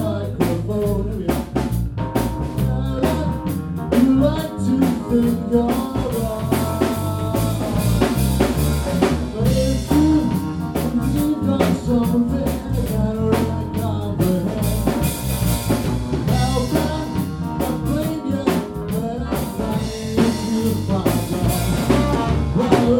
microphone. You like to think you're wrong, but if you've got something I can't really comprehend, how can I blame you when I'm trying to find out? Well,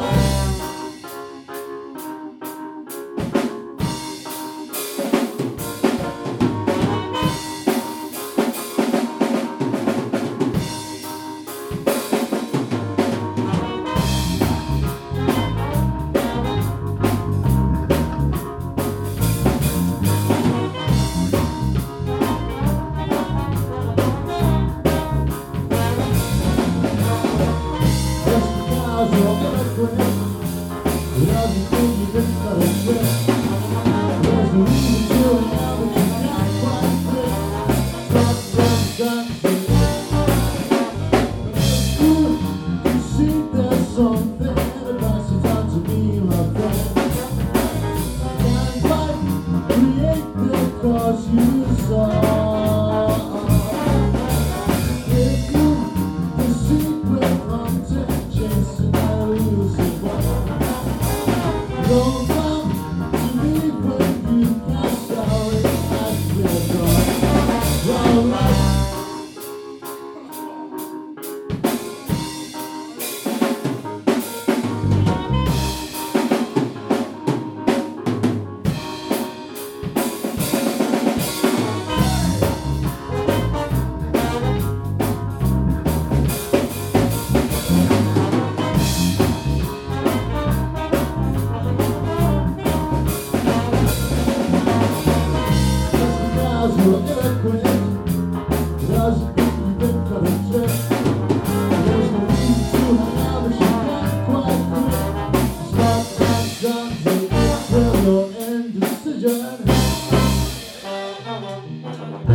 cause you saw if you the secret hunting chasing a losing ball. Don't come to me when you can't sell it at your door. Alright. You're eloquent, doesn't think you've been cut a trick. There's no reason to hang out, but you can't quite quit. Stop that gun, take it till your indecision.